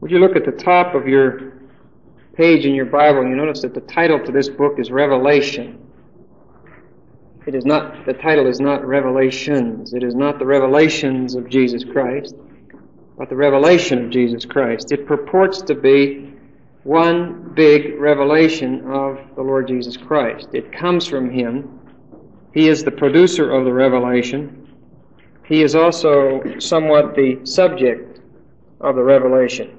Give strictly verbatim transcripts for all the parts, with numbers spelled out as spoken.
Would you look at the top of your page in your Bible, and you notice that the title to this book is Revelation. It is not, the title is not Revelations. It is not the revelations of Jesus Christ, but the revelation of Jesus Christ. It purports to be one big revelation of the Lord Jesus Christ. It comes from Him. He is the producer of the revelation. He is also somewhat the subject of the revelation.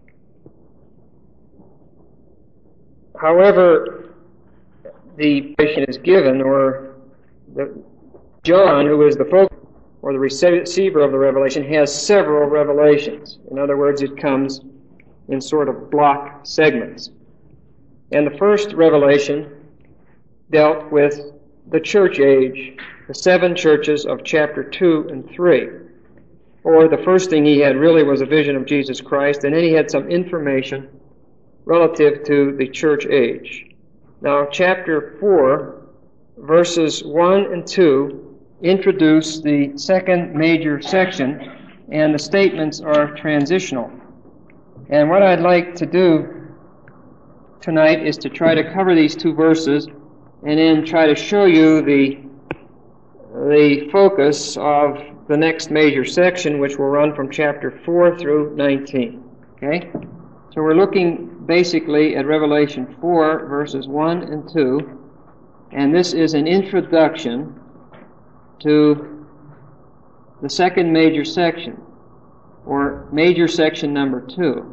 However, the revelation is given, or the, John, who is the focus or the receiver of the revelation, has several revelations. In other words, it comes in sort of block segments. And the first revelation dealt with the church age, the seven churches of chapter two and three. Or the first thing he had really was a vision of Jesus Christ, and then he had some information relative to the church age. Now, chapter four, verses one and two, introduce the second major section, and the statements are transitional. And what I'd like to do tonight is to try to cover these two verses and then try to show you the, the focus of the next major section, which will run from chapter four through nineteen. Okay? So we're looking basically at Revelation four, verses one and two, and this is an introduction to the second major section, or major section number two.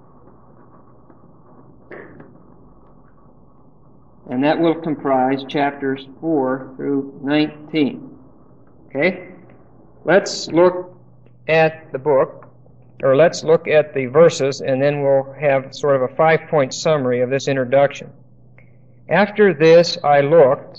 And that will comprise chapters four through nineteen. Okay? Let's look at the book, or let's look at the verses, and then we'll have sort of a five-point summary of this introduction. After this I looked.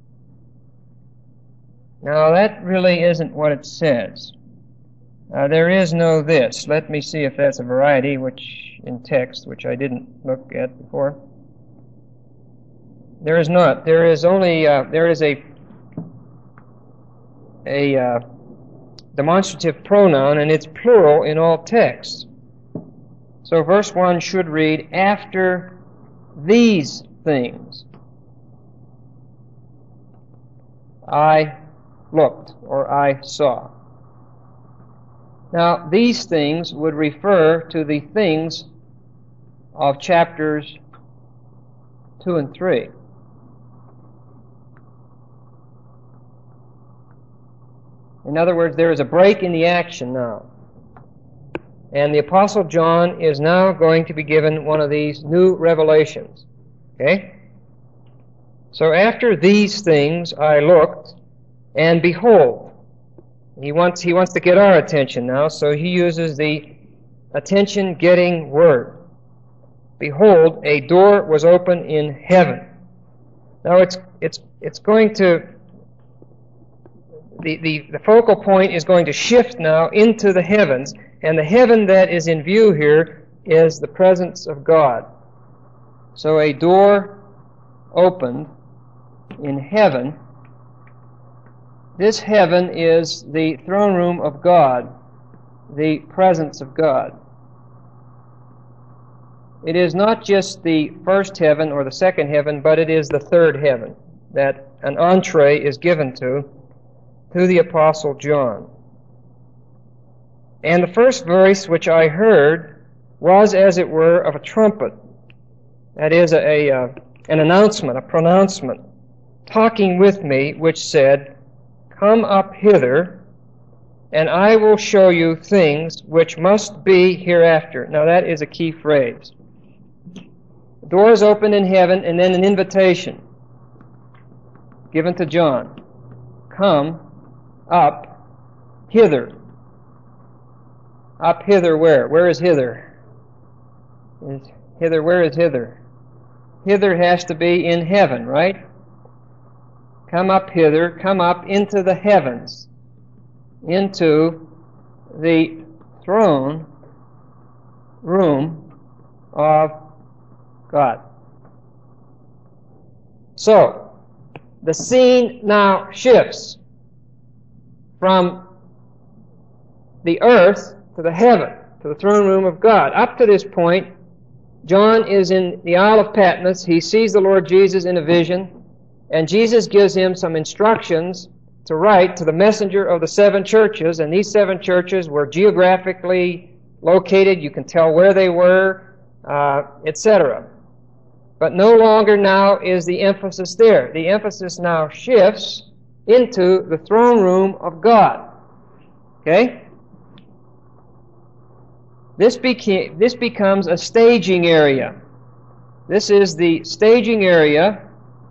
Now that really isn't what it says. Uh, there is no this. Let me see if that's a variety which in text, which I didn't look at before. There is not. There is only, uh, there is a, a uh, demonstrative pronoun, and it's plural in all texts. So verse one should read, after these things I looked, or I saw. Now, these things would refer to the things of chapters two and three. In other words, there is a break in the action now. And the Apostle John is now going to be given one of these new revelations. Okay? So after these things I looked, and behold, he wants, he wants to get our attention now, so he uses the attention-getting word. Behold, a door was open in heaven. Now it's, it's, it's going to The, the, the focal point is going to shift now into the heavens, and the heaven that is in view here is the presence of God. So a door opened in heaven. This heaven is the throne room of God, the presence of God. It is not just the first heaven or the second heaven, but it is the third heaven that an entree is given to to the Apostle John. And the first voice which I heard was, as it were, of a trumpet. That is, a, a uh, an announcement, a pronouncement, talking with me, which said, come up hither, and I will show you things which must be hereafter. Now that is a key phrase. The door is opened in heaven, and then an invitation given to John. Come up hither. Up hither where? Where is hither? Is hither, where is hither? Hither has to be in heaven, right? Come up hither, come up into the heavens, into the throne room of God. So, the scene now shifts from the earth to the heaven. to the throne room of God. Up to this point, John is in the Isle of Patmos. He sees the Lord Jesus in a vision, and Jesus gives him some instructions to write to the messenger of the seven churches, and these seven churches were geographically located. You can tell where they were, uh, et cetera. But no longer now is the emphasis there. The emphasis now shifts into the throne room of God. Okay? This, beca- this becomes a staging area. This is the staging area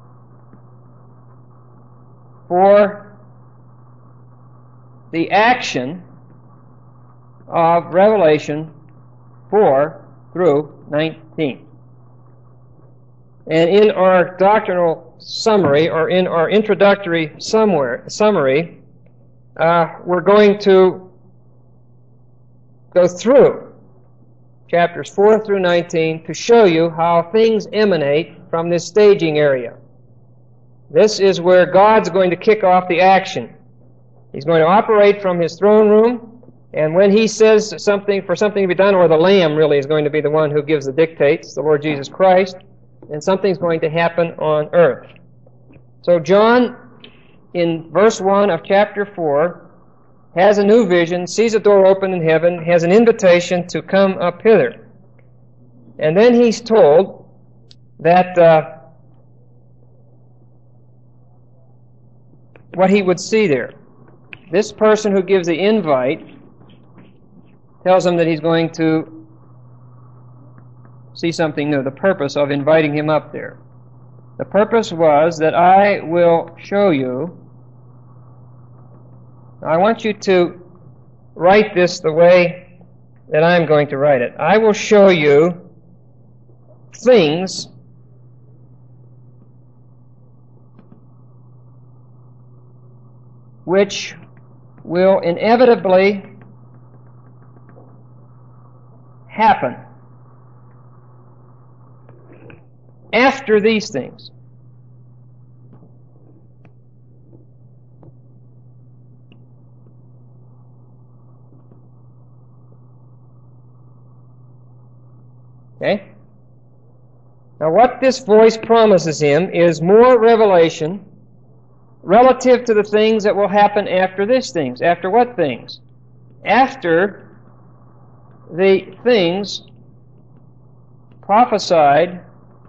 for the action of Revelation four through nineteen. And in our doctrinal summary, or in our introductory somewhere, summary, uh, we're going to go through chapters four through nineteen to show you how things emanate from this staging area. This is where God's going to kick off the action. He's going to operate from His throne room, and when He says something for something to be done, or the Lamb really is going to be the one who gives the dictates, the Lord Jesus Christ, and something's going to happen on earth. So John, in verse one of chapter four, has a new vision, sees a door open in heaven, has an invitation to come up hither. And then he's told that uh, what he would see there. This person who gives the invite tells him that he's going to see something new, the purpose of inviting him up there. The purpose was that I will show you. I want you to write this the way that I'm going to write it. I will show you things which will inevitably happen after these things. Okay? Now what this voice promises him is more revelation relative to the things that will happen after these things. After what things? After the things prophesied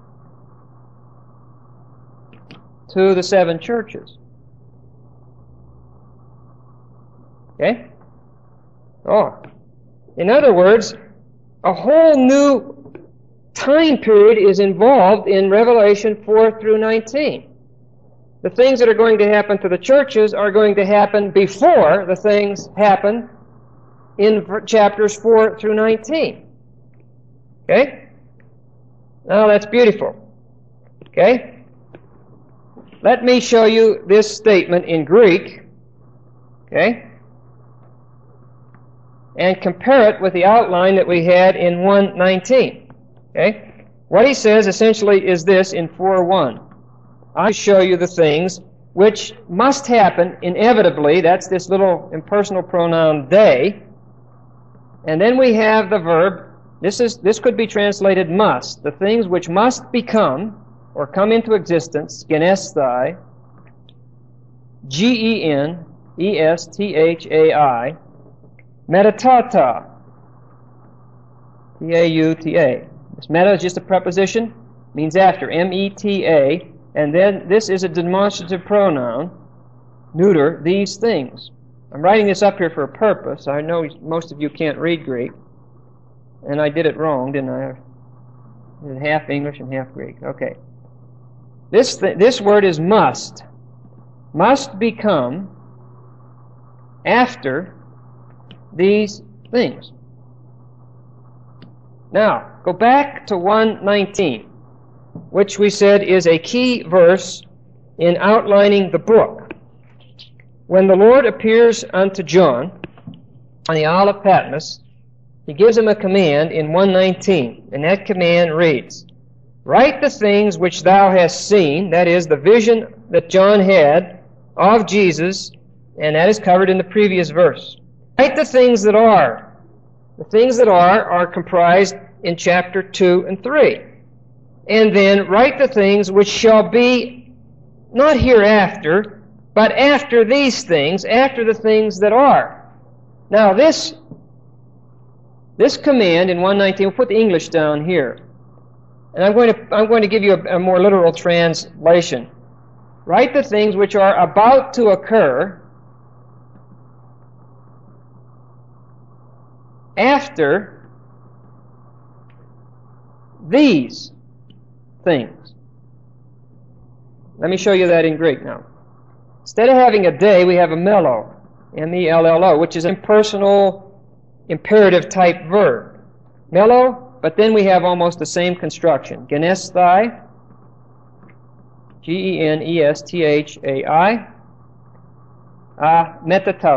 to the seven churches. Okay? Oh. In other words, a whole new time period is involved in Revelation four through nineteen. The things that are going to happen to the churches are going to happen before the things happen in chapters four through nineteen. Okay? Now that's beautiful. Okay? Let me show you this statement in Greek. Okay? And compare it with the outline that we had in one nineteen. Okay? What he says essentially is this in four one. I show you the things which must happen inevitably. That's this little impersonal pronoun they. And then we have the verb. This is this could be translated must. The things which must become or come into existence, genesthai, G E N E S T H A I, metatata, T A U T A. This meta is just a preposition, means after, M E T A, and then this is a demonstrative pronoun, neuter, these things. I'm writing this up here for a purpose. I know most of you can't read Greek, and I did it wrong, didn't I? I did half English and half Greek. Okay. This, th- this word is must. Must become after these things. Now, go back to one nineteen, which we said is a key verse in outlining the book. When the Lord appears unto John on the Isle of Patmos, He gives him a command in one nineteen, and that command reads, write the things which thou hast seen, that is, the vision that John had of Jesus, and that is covered in the previous verse. Write the things that are, The things that are are comprised in chapter two and three. And then write the things which shall be not hereafter, but after these things, after the things that are. Now this, this command in one nineteen, we'll put the English down here. And I'm going to, I'm going to give you a, a more literal translation. Write the things which are about to occur after these things. Let me show you that in Greek now. Instead of having a day, we have a mello, M E L L O, which is an impersonal, imperative type verb. Mello, but then we have almost the same construction. Genesthai, G E N E S T H A I, ah, metatau,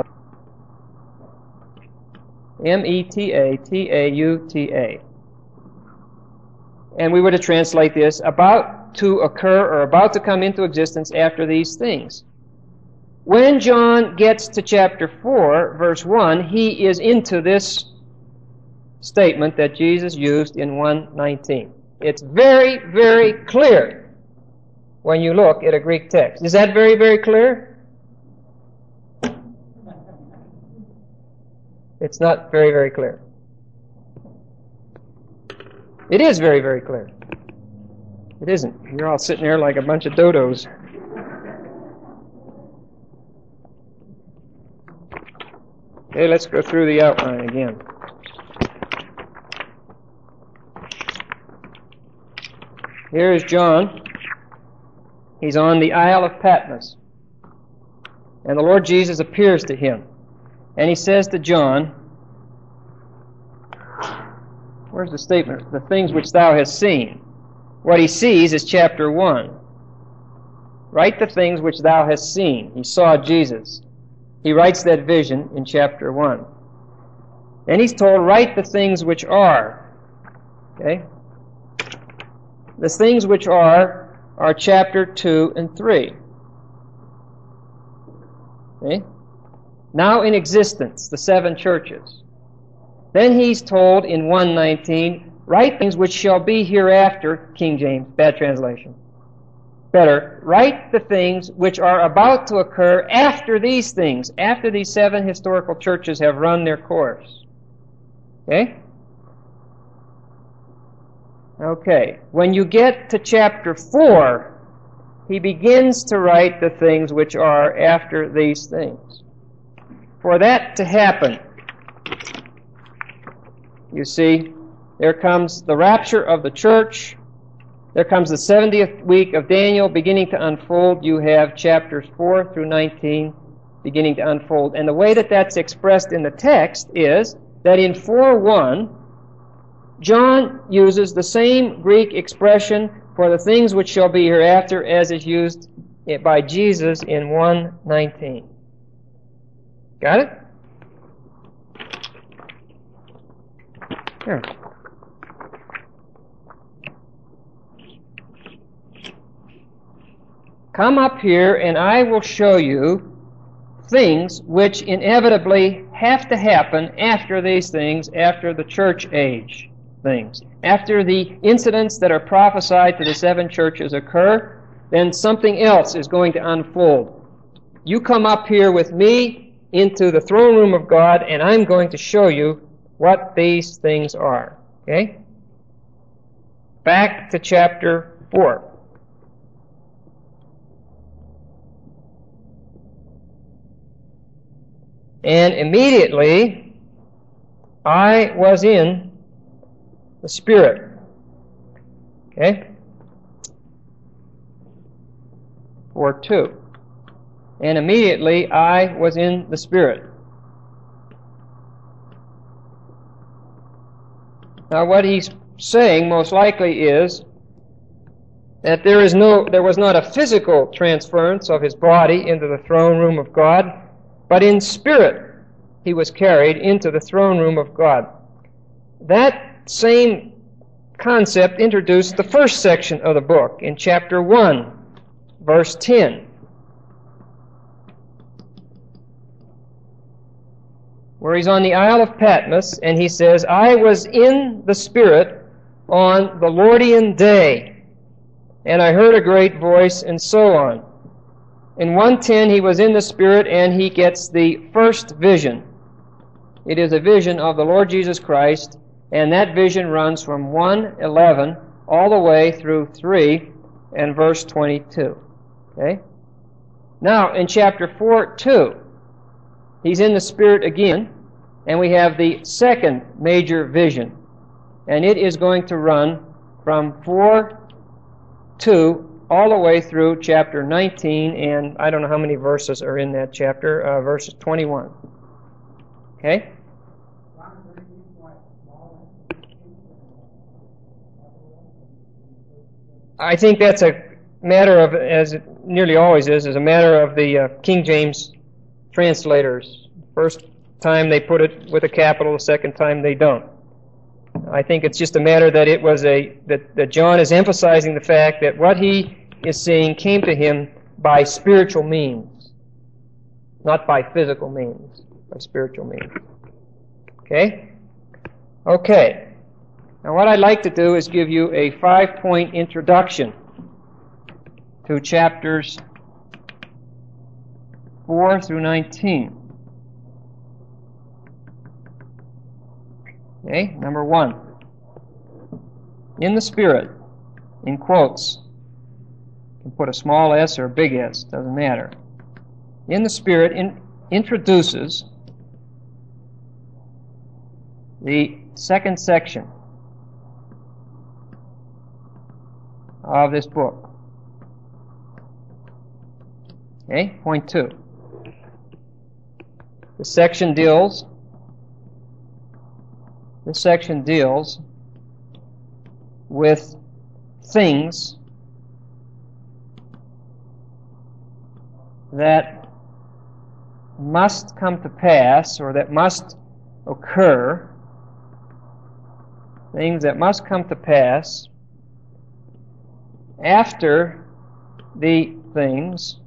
M E T A T A U T A. And we were to translate this, about to occur or about to come into existence after these things. When John gets to chapter four, verse one, he is into this statement that Jesus used in one nineteen. It's very, very clear when you look at a Greek text. Is that very, very clear? It's not very, very clear. It is very, very clear. It isn't. You're all sitting there like a bunch of dodos. Okay, let's go through the outline again. Here is John. He's on the Isle of Patmos. And the Lord Jesus appears to him. And he says to John, where's the statement? The things which thou hast seen. What he sees is chapter one. Write the things which thou hast seen. He saw Jesus. He writes that vision in chapter one. Then he's told, write the things which are. Okay? The things which are are chapter two and three. Okay? Now in existence, the seven churches. Then he's told in one nineteen, write things which shall be hereafter, King James, bad translation. Better, write the things which are about to occur after these things, after these seven historical churches have run their course. Okay? Okay. When you get to chapter four, he begins to write the things which are after these things. For that to happen, you see, there comes the rapture of the church. There comes the seventieth week of Daniel beginning to unfold. You have chapters four through nineteen beginning to unfold. And the way that that's expressed in the text is that in four one, John uses the same Greek expression for the things which shall be hereafter as is used by Jesus in one nineteen. Got it? Here. Come up here and I will show you things which inevitably have to happen after these things, after the church age things. After the incidents that are prophesied to the seven churches occur, then something else is going to unfold. You come up here with me into the throne room of God and I'm going to show you what these things are. Okay? Back to chapter four. And immediately I was in the Spirit. Okay? four two. And immediately I was in the Spirit. Now what he's saying most likely is that there is no, there was not a physical transference of his body into the throne room of God, but in spirit he was carried into the throne room of God. That same concept introduced the first section of the book in chapter one, verse ten. where he's on the Isle of Patmos, and he says, I was in the Spirit on the Lordian day, and I heard a great voice, and so on. In one ten, he was in the Spirit, and he gets the first vision. It is a vision of the Lord Jesus Christ, and that vision runs from one eleven all the way through three and verse twenty-two. Okay? Now, in chapter four two, he's in the Spirit again, and we have the second major vision. And it is going to run from four two all the way through chapter nineteen, and I don't know how many verses are in that chapter, uh, verses twenty-one. Okay? I think that's a matter of, as it nearly always is, is a matter of the uh, King James translators. First time they put it with a capital, the second time they don't. I think it's just a matter that it was a that, that John is emphasizing the fact that what he is seeing came to him by spiritual means, not by physical means, by spiritual means. Okay? Okay. Now what I'd like to do is give you a five-point introduction to chapters four through nineteen. Okay, number one. In the Spirit, in quotes. You can put a small s or a big S, doesn't matter. In the Spirit in, introduces the second section of this book. Okay, point two. The section deals This section deals with things that must come to pass, or that must occur, things that must come to pass after the things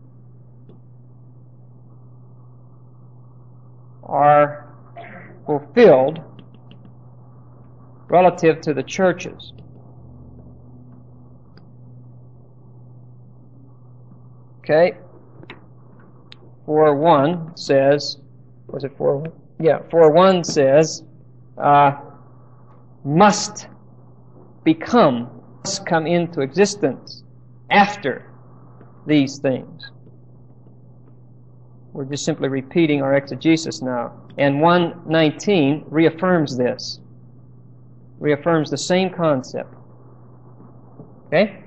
are fulfilled relative to the churches. Okay? four one says, was it four one? Yeah, four one says, uh, must become, must come into existence after these things. We're just simply repeating our exegesis now. And one nineteen reaffirms this. Reaffirms the same concept. Okay?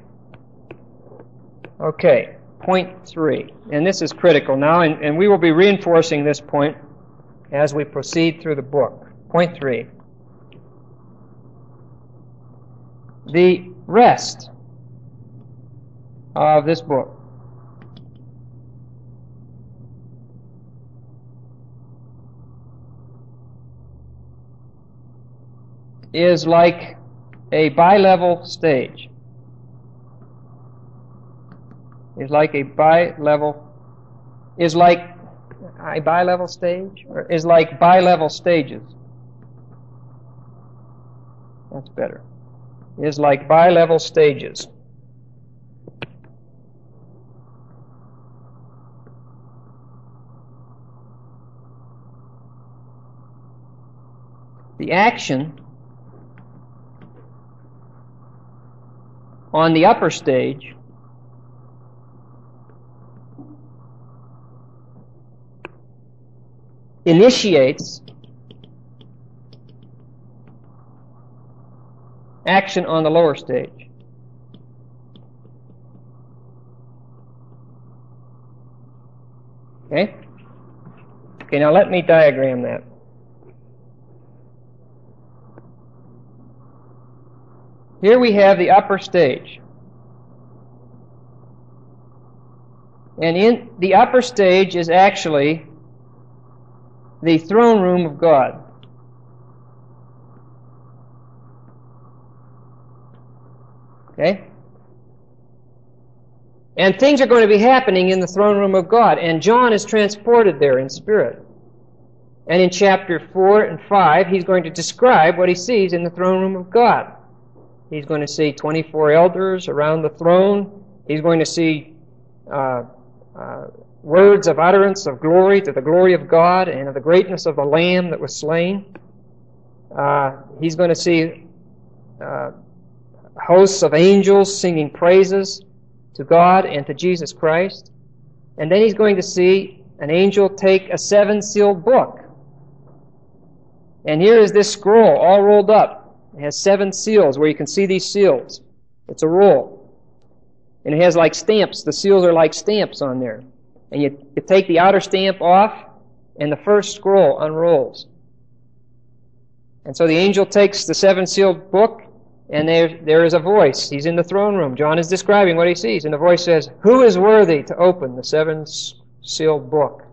Okay, point three. And this is critical now, and, and we will be reinforcing this point as we proceed through the book. Point three. The rest of this book is like a bi-level stage. Is like a bi-level, is like a bi-level stage, or is like bi-level stages. That's better. Is like bi-level stages. The action on the upper stage initiates action on the lower stage. Okay? Okay, now let me diagram that. Here we have the upper stage. And in the upper stage is actually the throne room of God. Okay? And things are going to be happening in the throne room of God. And John is transported there in spirit. And in chapter four and five, he's going to describe what he sees in the throne room of God. He's going to see twenty-four elders around the throne. He's going to see uh, uh, words of utterance of glory to the glory of God and of the greatness of the Lamb that was slain. Uh, he's going to see uh, hosts of angels singing praises to God and to Jesus Christ. And then he's going to see an angel take a seven-sealed book. And here is this scroll all rolled up. It has seven seals where you can see these seals. It's a roll. And it has like stamps. The seals are like stamps on there. And you, you take the outer stamp off, and the first scroll unrolls. And so the angel takes the seven-sealed book, and there, there is a voice. He's in the throne room. John is describing what he sees. And the voice says, "Who is worthy to open the seven-sealed book?"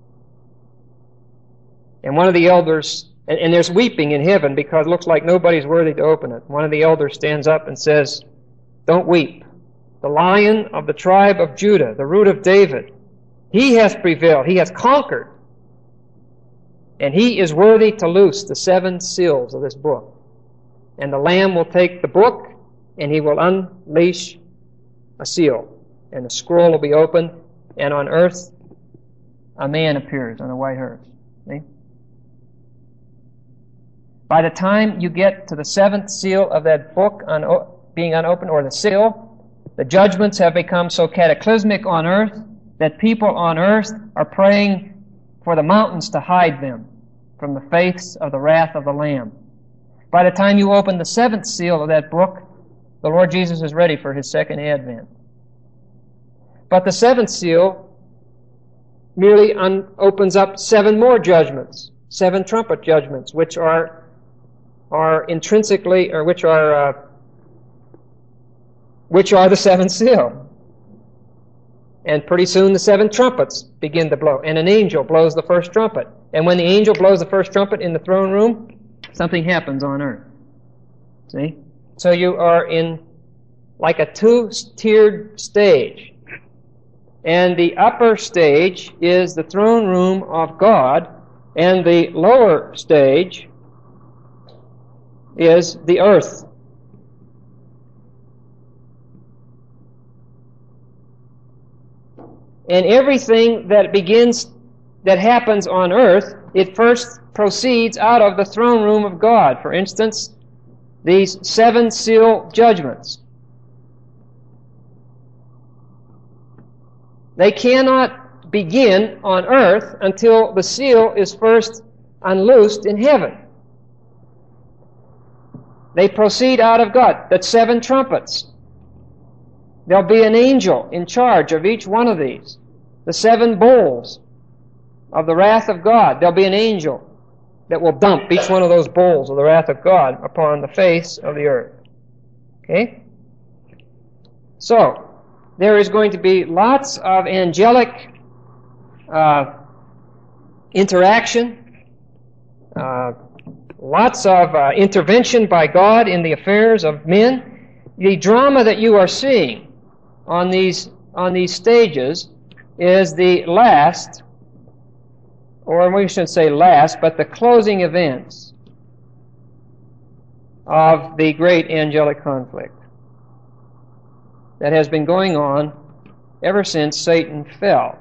And one of the elders, and, and there's weeping in heaven because it looks like nobody's worthy to open it. One of the elders stands up and says, "Don't weep. The Lion of the tribe of Judah, the Root of David, he has prevailed. He has conquered. And he is worthy to loose the seven seals of this book. And the Lamb will take the book, and he will unleash a seal. And the scroll will be opened, and on earth a man appears on a white horse." See? By the time you get to the seventh seal of that book un- being unopened, or the seal, the judgments have become so cataclysmic on earth that people on earth are praying for the mountains to hide them from the face of the wrath of the Lamb. By the time you open the seventh seal of that book, the Lord Jesus is ready for his second advent. But the seventh seal merely un- opens up seven more judgments, seven trumpet judgments, which are are intrinsically, or which are uh, which are the seventh seal. And pretty soon the seven trumpets begin to blow, and an angel blows the first trumpet. And when the angel blows the first trumpet in the throne room, something happens on earth. See? So you are in like a two-tiered stage. And the upper stage is the throne room of God, and the lower stage is the earth. And everything that begins, that happens on earth, it first proceeds out of the throne room of God. For instance, these seven seal judgments. They cannot begin on earth until the seal is first unloosed in heaven. They proceed out of God. That's seven trumpets. There'll be an angel in charge of each one of these. The seven bowls of the wrath of God. There'll be an angel that will dump each one of those bowls of the wrath of God upon the face of the earth. Okay? So, there is going to be lots of angelic uh, interaction, uh, lots of uh, intervention by God in the affairs of men. The drama that you are seeing on these on these stages is the last, or we shouldn't say last, but the closing events of the great angelic conflict that has been going on ever since Satan fell.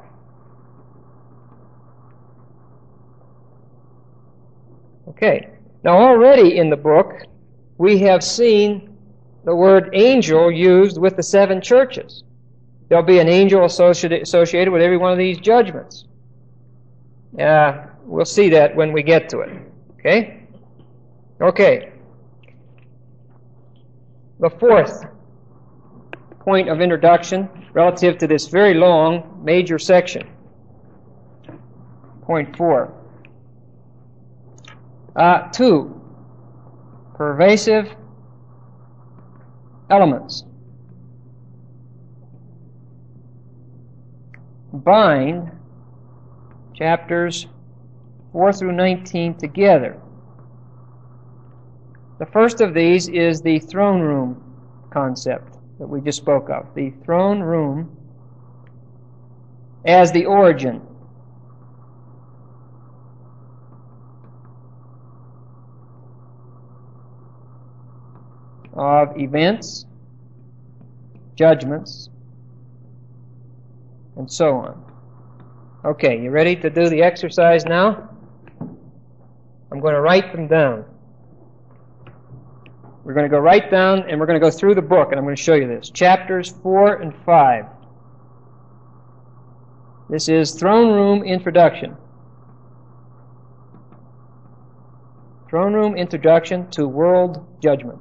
Okay. Now already in the book, we have seen the word angel used with the seven churches. There'll be an angel associated, associated with every one of these judgments. Uh, we'll see that when we get to it. Okay? Okay. The fourth point of introduction relative to this very long major section. Point four. Uh, two, pervasive elements bind chapters four through nineteen together. The first of these is the throne room concept that we just spoke of. The throne room as the origin of events, judgments, and so on. Okay, you ready to do the exercise now? I'm going to write them down. We're going to go right down and we're going to go through the book, and I'm going to show you this. Chapters four and five. This is Throne Room Introduction. Throne Room Introduction to World Judgment.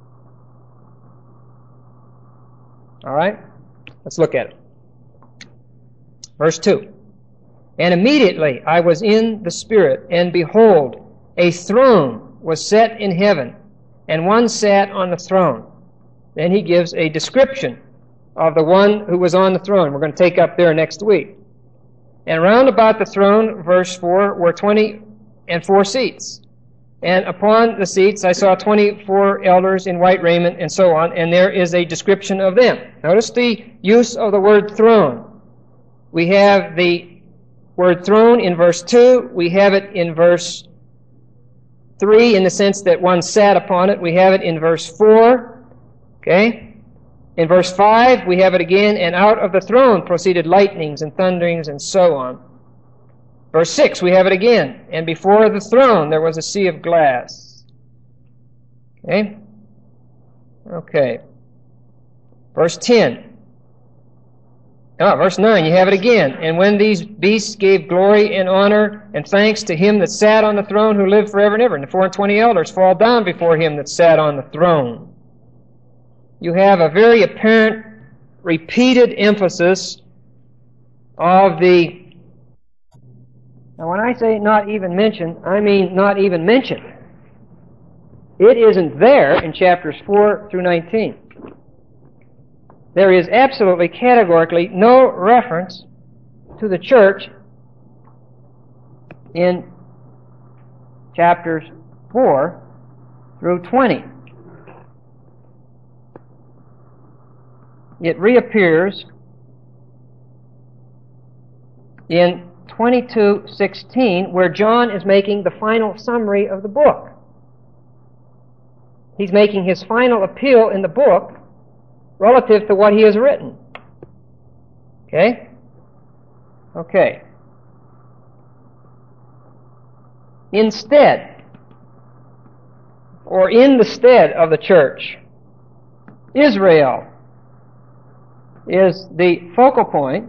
All right? Let's look at it. Verse two. And immediately I was in the Spirit, and behold, a throne was set in heaven, and one sat on the throne. Then he gives a description of the one who was on the throne. We're going to take up there next week. And round about the throne, verse four, were twenty and four seats. And upon the seats I saw twenty-four elders in white raiment, and so on, and there is a description of them. Notice the use of the word throne. We have the word throne in verse two. We have it in verse three in the sense that one sat upon it. We have it in verse four. Okay? In verse five, we have it again, and out of the throne proceeded lightnings and thunderings and so on. Verse six, we have it again, and before the throne there was a sea of glass. Okay? Okay. Verse ten. Ah, verse nine, you have it again. And when these beasts gave glory and honor and thanks to him that sat on the throne who lived forever and ever, and the four and twenty elders fall down before him that sat on the throne. You have a very apparent, repeated emphasis of the... Now when I say not even mentioned, I mean not even mentioned. It isn't there in chapters four through nineteen. There is absolutely, categorically, no reference to the church in chapters four through twenty. It reappears in twenty-two sixteen, where John is making the final summary of the book. He's making his final appeal in the book relative to what he has written. Okay? Okay. Instead, or in the stead of the church, Israel is the focal point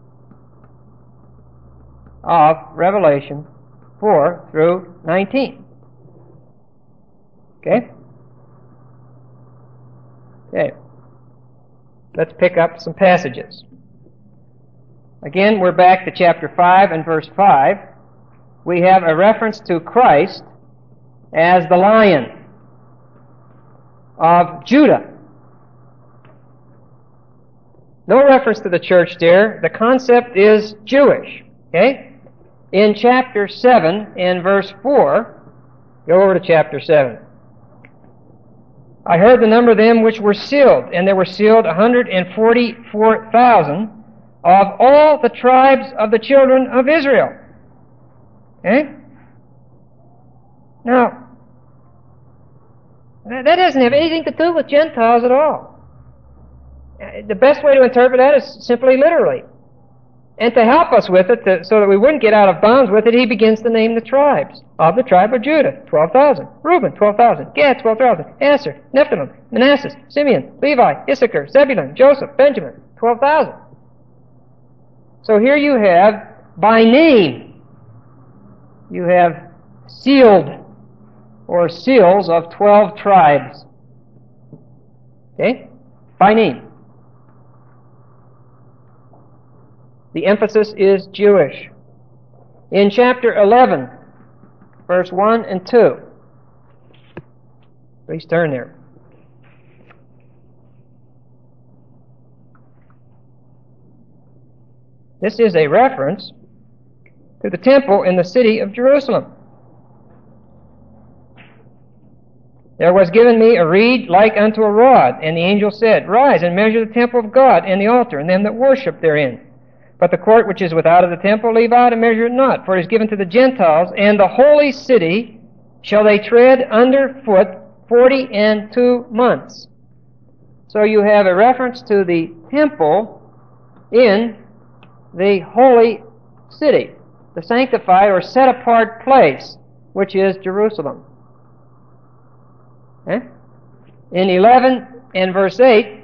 of Revelation four through nineteen. Okay? Okay. Let's pick up some passages. Again, we're back to chapter five and verse five. We have a reference to Christ as the Lion of Judah. No reference to the church there. The concept is Jewish. Okay? In chapter seven and verse four, go over to chapter seven. I heard the number of them which were sealed, and there were sealed one hundred forty-four thousand of all the tribes of the children of Israel. Okay? Now, that doesn't have anything to do with Gentiles at all. The best way to interpret that is simply literally. And to help us with it, to, so that we wouldn't get out of bounds with it, he begins to name the tribes. Of the tribe of Judah, twelve thousand. Reuben, twelve thousand. Gad, twelve thousand. Aser, Nephthalim, Manasseh, Simeon, Levi, Issachar, Zebulun, Joseph, Benjamin, twelve thousand. So here you have, by name, you have sealed, or seals of twelve tribes. Okay? By name. The emphasis is Jewish. In chapter eleven, verse one and two, please turn there. This is a reference to the temple in the city of Jerusalem. There was given me a reed like unto a rod, and the angel said, Rise and measure the temple of God, and the altar, and them that worship therein. But the court which is without of the temple leave out and measure it not, for it is given to the Gentiles, and the holy city shall they tread under foot forty and two months. So you have a reference to the temple in the holy city, the sanctified or set-apart place, which is Jerusalem. Okay? In eleven and verse eight,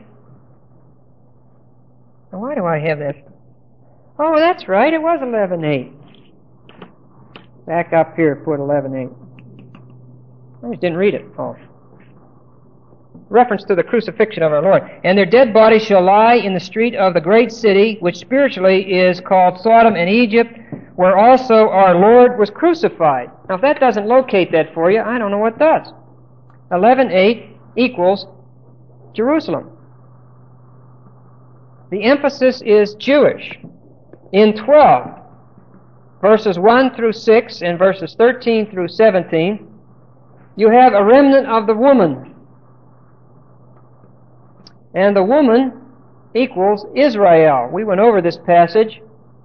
why do I have that? Oh, that's right, it was eleven eight. Back up here, put eleven eight. I just didn't read it. Oh. Reference to the crucifixion of our Lord. And their dead bodies shall lie in the street of the great city, which spiritually is called Sodom and Egypt, where also our Lord was crucified. Now, if that doesn't locate that for you, I don't know what does. eleven eight equals Jerusalem. The emphasis is Jewish. In twelve, verses one through six and verses thirteen through seventeen, you have a remnant of the woman. And the woman equals Israel. We went over this passage.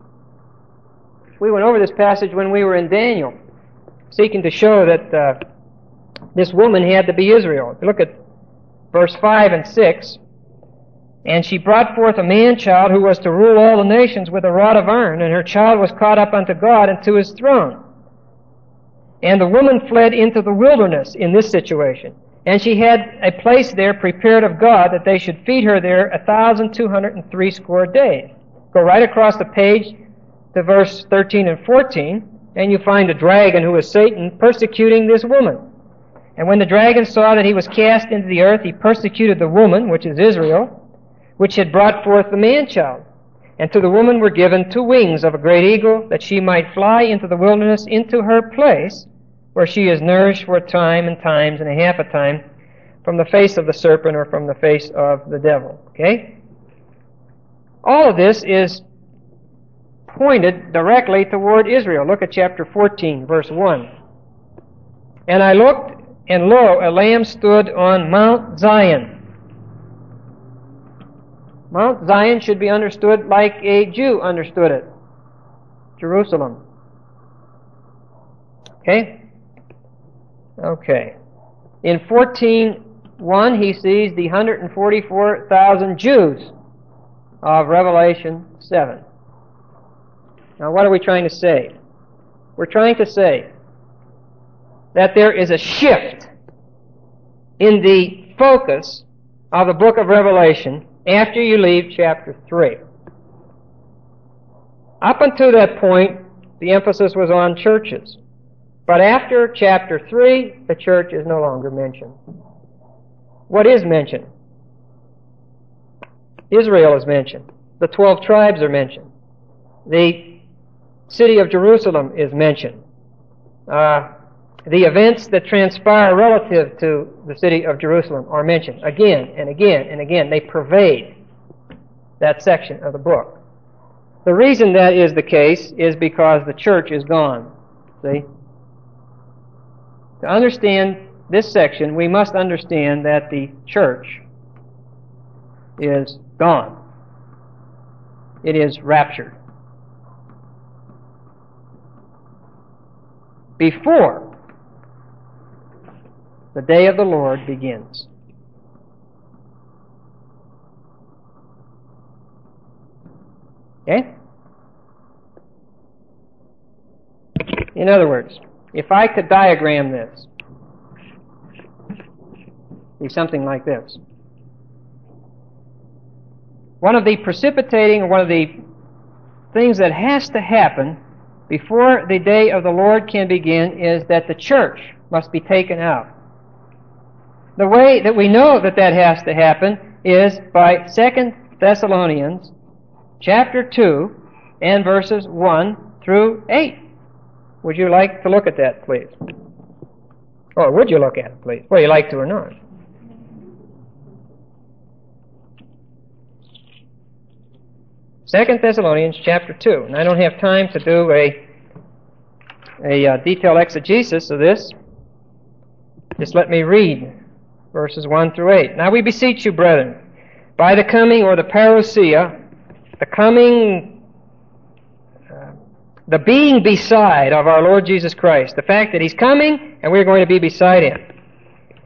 We went over this passage when we were in Daniel, seeking to show that uh, this woman had to be Israel. If you look at verse five and six, and she brought forth a man-child who was to rule all the nations with a rod of iron, and her child was caught up unto God and to his throne. And the woman fled into the wilderness in this situation. And she had a place there prepared of God that they should feed her there a thousand two hundred and three score days. Go right across the page to verse thirteen and fourteen, and you find a dragon who is Satan persecuting this woman. And when the dragon saw that he was cast into the earth, he persecuted the woman, which is Israel, which had brought forth the man-child. And to the woman were given two wings of a great eagle, that she might fly into the wilderness, into her place, where she is nourished for a time and times and a half a time from the face of the serpent or from the face of the devil. Okay? All of this is pointed directly toward Israel. Look at chapter fourteen, verse one. And I looked, and lo, a lamb stood on Mount Zion. Mount Zion should be understood like a Jew understood it. Jerusalem. Okay? Okay. In fourteen one, he sees the one hundred forty-four thousand Jews of Revelation seven. Now, what are we trying to say? We're trying to say that there is a shift in the focus of the book of Revelation after you leave chapter three. Up until that point, the emphasis was on churches. But after chapter three, the church is no longer mentioned. What is mentioned? Israel is mentioned. The twelve tribes are mentioned. The city of Jerusalem is mentioned. Uh, the events that transpire relative to the city of Jerusalem are mentioned again and again and again. They pervade that section of the book. The reason that is the case is because the church is gone. See? To understand this section, we must understand that the church is gone. It is raptured. Before the day of the Lord begins. Okay? In other words, if I could diagram this, it'd be something like this. One of the precipitating, or one of the things that has to happen before the day of the Lord can begin is that the church must be taken out. The way that we know that that has to happen is by Second Thessalonians chapter two and verses one through eight. Would you like to look at that, please? Or would you look at it, please? Whether you like to or not. Second Thessalonians chapter two. And I don't have time to do a, a uh, detailed exegesis of this. Just let me read verses one through eight. Now we beseech you, brethren, by the coming, or the parousia, the coming, uh, the being beside of our Lord Jesus Christ, the fact that He's coming and we're going to be beside Him,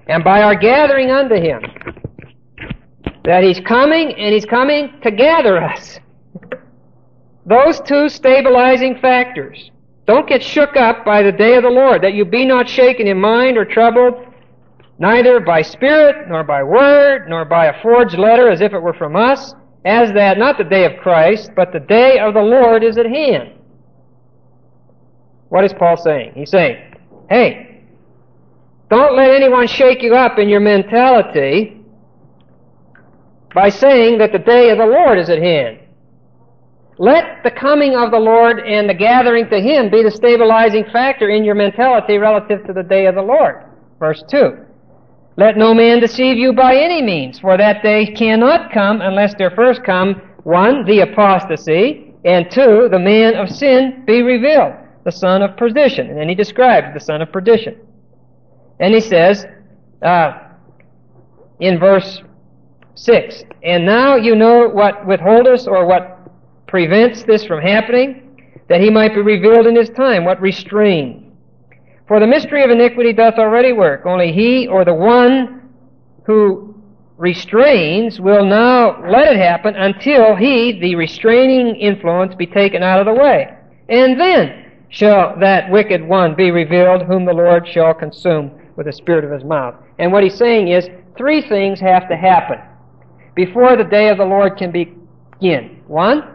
and by our gathering unto Him. That He's coming, and He's coming to gather us. Those two stabilizing factors. Don't get shook up by the day of the Lord, that you be not shaken in mind or troubled, neither by spirit, nor by word, nor by a forged letter as if it were from us, as that, not the day of Christ, but the day of the Lord is at hand. What is Paul saying? He's saying, hey, don't let anyone shake you up in your mentality by saying that the day of the Lord is at hand. Let the coming of the Lord and the gathering to Him be the stabilizing factor in your mentality relative to the day of the Lord. Verse two. Let no man deceive you by any means, for that day cannot come unless there first come, one, the apostasy, and two, the man of sin be revealed, the son of perdition. And then he describes the son of perdition. And he says, uh, in verse six, and now you know what withholdeth or what prevents this from happening, that he might be revealed in his time, what restrained. For the mystery of iniquity doth already work, only he or the one who restrains will now let it happen until he, the restraining influence, be taken out of the way. And then shall that wicked one be revealed, whom the Lord shall consume with the spirit of his mouth. And what he's saying is, three things have to happen before the day of the Lord can begin. One,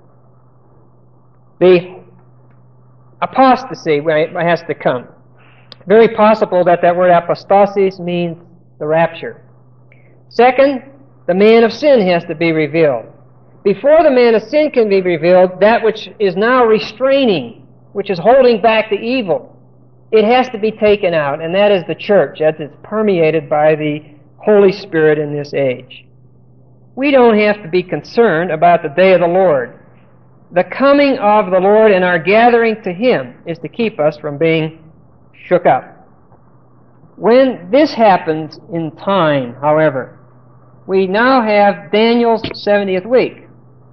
the apostasy has to come. Very possible that that word apostasis means the rapture. Second, the man of sin has to be revealed. Before the man of sin can be revealed, that which is now restraining, which is holding back the evil, it has to be taken out, and that is the church, as it's permeated by the Holy Spirit in this age. We don't have to be concerned about the day of the Lord. The coming of the Lord and our gathering to Him is to keep us from being shook up. When this happens in time, however, we now have Daniel's seventieth week.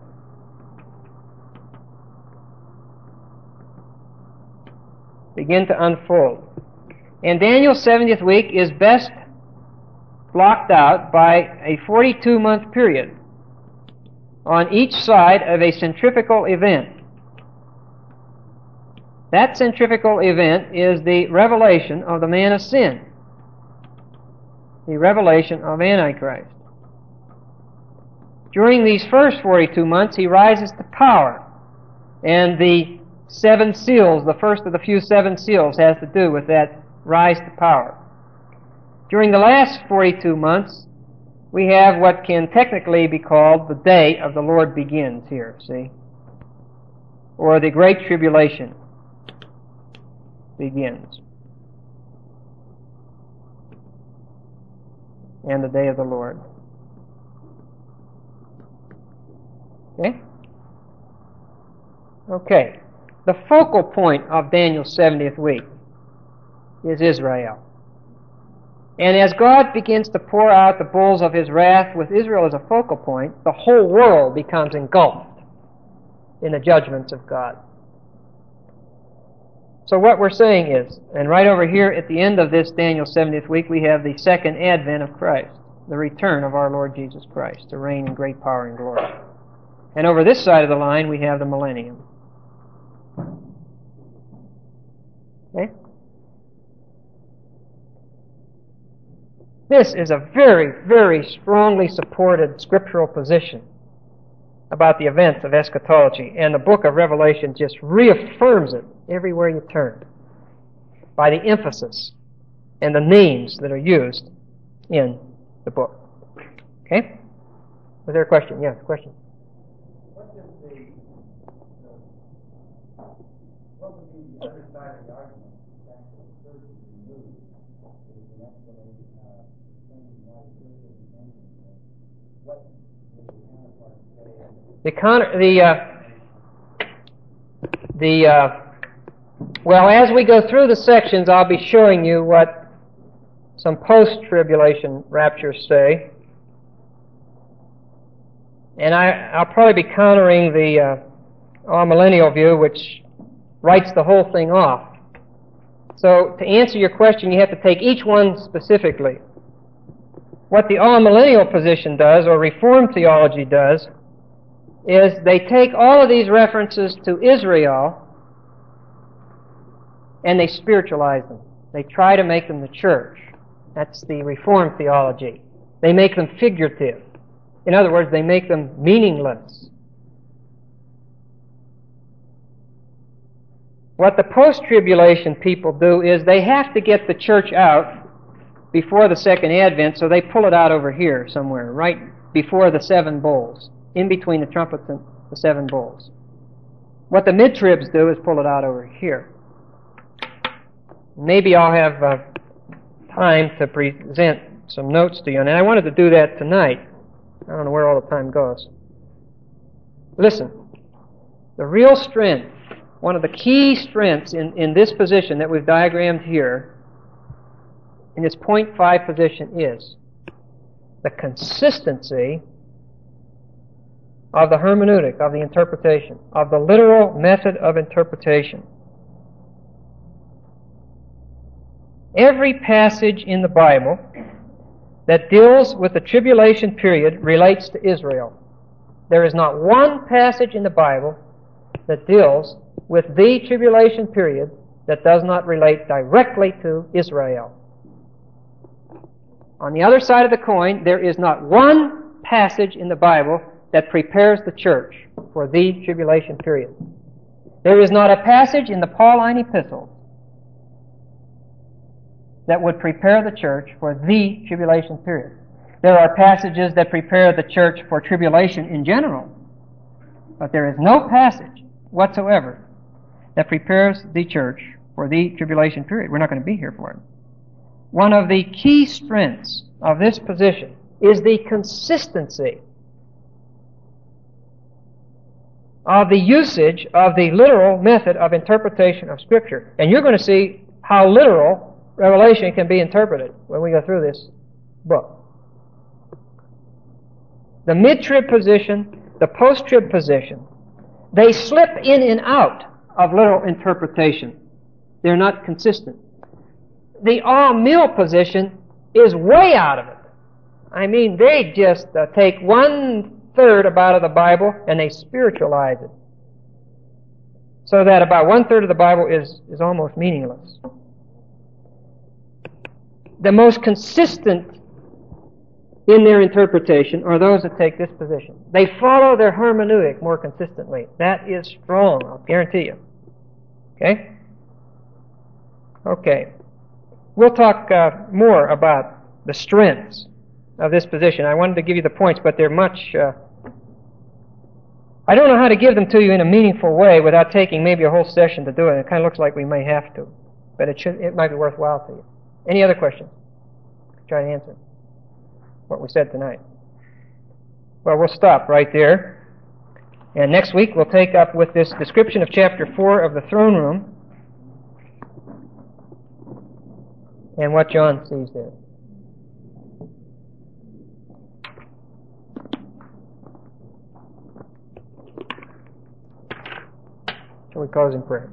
Begin to unfold. And Daniel's seventieth week is best blocked out by a forty-two month period on each side of a centrifugal event. That centrifugal event is the revelation of the man of sin, the revelation of Antichrist. During these first forty-two months, he rises to power, and the seven seals, the first of the few seven seals, has to do with that rise to power. During the last forty-two months, we have what can technically be called the day of the Lord begins here, see? Or the Great Tribulation begins. And the day of the Lord. Okay? Okay. The focal point of Daniel's seventieth week is Israel. And as God begins to pour out the bowls of His wrath with Israel as a focal point, the whole world becomes engulfed in the judgments of God. So what we're saying is, and right over here at the end of this Daniel seventieth week, we have the second advent of Christ, the return of our Lord Jesus Christ to reign in great power and glory. And over this side of the line, we have the millennium. Okay? This is a very, very strongly supported scriptural position about the events of eschatology, and the book of Revelation just reaffirms it everywhere you turn by the emphasis and the names that are used in the book. Okay? Was there a question? Yes, question. What does the, the what would be the other side of the argument that the church is removed is an explanation of changing why the church is mentioned. What does the counterpart say? The con the uh, the uh, well, as we go through the sections, I'll be showing you what some post-tribulation raptures say, and I, I'll probably be countering the uh, amillennial view, which writes the whole thing off. So, to answer your question, you have to take each one specifically. what the all-millennial position does, or Reformed theology does, is they take all of these references to Israel and they spiritualize them. They try to make them the church. That's the Reformed theology. They make them figurative. In other words, they make them meaningless. What the post-tribulation people do is they have to get the church out before the second advent, so they pull it out over here somewhere, right before the seven bowls, in between the trumpets and the seven bowls. What the mid-tribs do is pull it out over here. Maybe I'll have uh, time to present some notes to you, and I wanted to do that tonight. I don't know where all the time goes. Listen, the real strength, one of the key strengths in, in this position that we've diagrammed here, in this point five position, is the consistency of the hermeneutic, of the interpretation, of the literal method of interpretation. Every passage in the Bible that deals with the tribulation period relates to Israel. There is not one passage in the Bible that deals with the tribulation period that does not relate directly to Israel. On the other side of the coin, there is not one passage in the Bible that prepares the church for the tribulation period. There is not a passage in the Pauline epistles that would prepare the church for the tribulation period. There are passages that prepare the church for tribulation in general, but there is no passage whatsoever that prepares the church for the tribulation period. We're not going to be here for it. One of the key strengths of this position is the consistency of the usage of the literal method of interpretation of Scripture. And you're going to see how literal Revelation can be interpreted when we go through this book. The mid-trib position, the post-trib position, they slip in and out of literal interpretation. They're not consistent. The all-mill position is way out of it. I mean, they just uh, take one-third about of the Bible and they spiritualize it, so that about one-third of the Bible is, is almost meaningless. The most consistent in their interpretation are those that take this position. They follow their hermeneutic more consistently. That is strong, I'll guarantee you. Okay? Okay. We'll talk uh, more about the strengths of this position. I wanted to give you the points, but they're much... Uh, I don't know how to give them to you in a meaningful way without taking maybe a whole session to do it. It kind of looks like we may have to, but it should. It might be worthwhile to you. Any other questions? Try to answer what we said tonight. Well, we'll stop right there. And next week we'll take up with this description of chapter four of the throne room and what John sees there. Shall we close in prayer?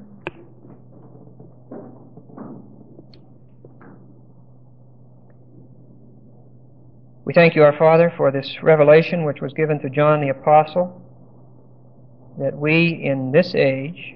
We thank you, our Father, for this revelation which was given to John the Apostle, that we in this age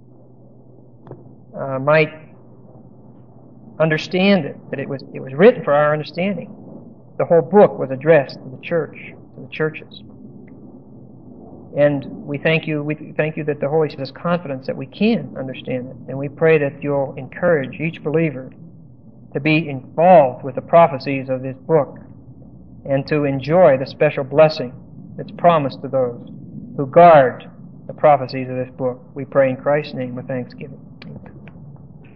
uh, might understand it, that it was, it was written for our understanding. The whole book was addressed to the church, to the churches. And we thank you, we thank you that the Holy Spirit has confidence that we can understand it. And we pray that you'll encourage each believer to be involved with the prophecies of this book and to enjoy the special blessing that's promised to those who guard the prophecies of this book. We pray in Christ's name with thanksgiving.